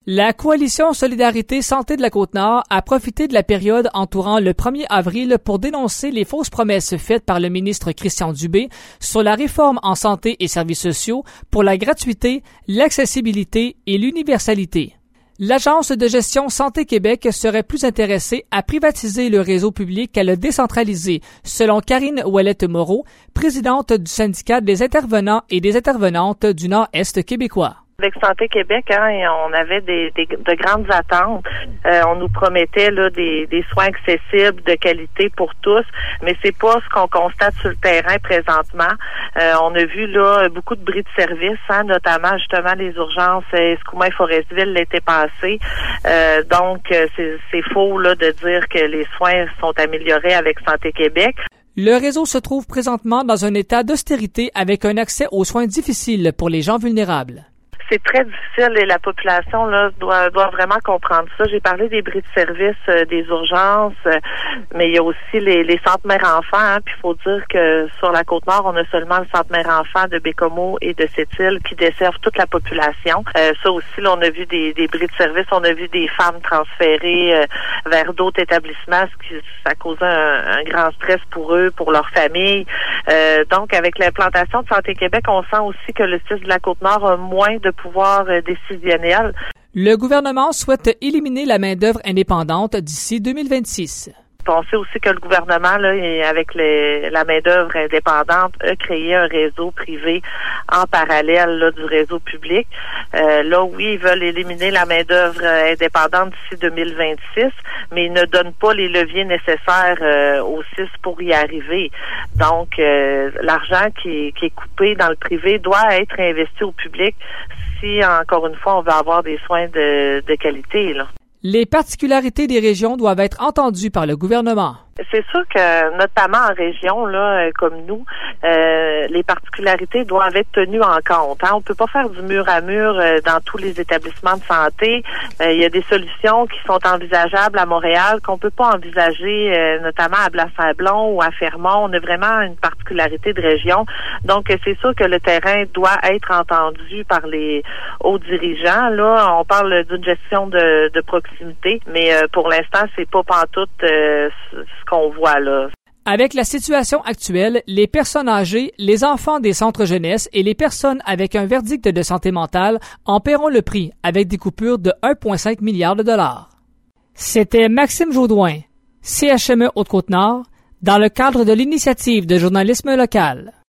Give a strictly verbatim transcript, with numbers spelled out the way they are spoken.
La Coalition Solidarité Santé de la Côte-Nord a profité de la période entourant le premier avril pour dénoncer les fausses promesses faites par le ministre Christian Dubé sur la réforme en santé et services sociaux pour la gratuité, l'accessibilité et l'universalité. L'Agence de gestion Santé Québec serait plus intéressée à privatiser le réseau public qu'à le décentraliser, selon Karine Ouellette-Moreau, présidente du syndicat des intervenants et des intervenantes du Nord-Est québécois. Avec Santé Québec, hein, on avait des, des de grandes attentes. Euh, on nous promettait là des, des soins accessibles, de qualité pour tous, mais c'est pas ce qu'on constate sur le terrain présentement. Euh, on a vu là beaucoup de bris de service, hein, notamment justement les urgences Escoumins et Forestville l'été passé. Euh, donc c'est, c'est faux là de dire que les soins sont améliorés avec Santé Québec. Le réseau se trouve présentement dans un état d'austérité avec un accès aux soins difficile pour les gens vulnérables. C'est très difficile et la population là doit doit vraiment comprendre ça. J'ai parlé des bris de service, euh, des urgences, euh, mais il y a aussi les, les centres mères-enfants. Hein, puis il faut dire que sur la Côte-Nord, on a seulement le centre mères-enfants de Bécomo et de Sept-Îles qui desservent toute la population. Euh, ça aussi, là, on a vu des, des bris de service, on a vu des femmes transférées euh, vers d'autres établissements, ce qui ça causait un, un grand stress pour eux, pour leur famille. Euh, donc, avec l'implantation de Santé Québec, on sent aussi que le site de la Côte-Nord a moins de pouvoir décisionnel. Le gouvernement souhaite éliminer la main-d'œuvre indépendante d'ici deux mille vingt-six. On sait aussi que le gouvernement, là, avec les, la main-d'œuvre indépendante, a créé un réseau privé en parallèle là, du réseau public. Euh, là, oui, ils veulent éliminer la main-d'œuvre indépendante d'ici deux mille vingt-six, mais ils ne donnent pas les leviers nécessaires euh, au C I S pour y arriver. Donc, euh, l'argent qui, qui est coupé dans le privé doit être investi au public si, encore une fois, on veut avoir des soins de, de qualité, là. Les particularités des régions doivent être entendues par le gouvernement. C'est sûr que, notamment en région, là, comme nous, euh, les particularités doivent être tenues en compte. Hein. On peut pas faire du mur à mur euh, dans tous les établissements de santé. Euh, il y a des solutions qui sont envisageables à Montréal qu'on peut pas envisager, euh, notamment à Blas-Sablon ou à Fermont. On a vraiment une particularité de région. Donc, c'est sûr que le terrain doit être entendu par les hauts dirigeants. Là, on parle d'une gestion de, de proximité, mais euh, pour l'instant, c'est pas pantoute euh, ce qu'on voit là. Avec la situation actuelle, les personnes âgées, les enfants des centres jeunesse et les personnes avec un verdict de santé mentale en paieront le prix avec des coupures de un virgule cinq milliard de dollars. C'était Maxime Jaudoin, C H M E Haute-Côte-Nord, dans le cadre de l'initiative de journalisme local.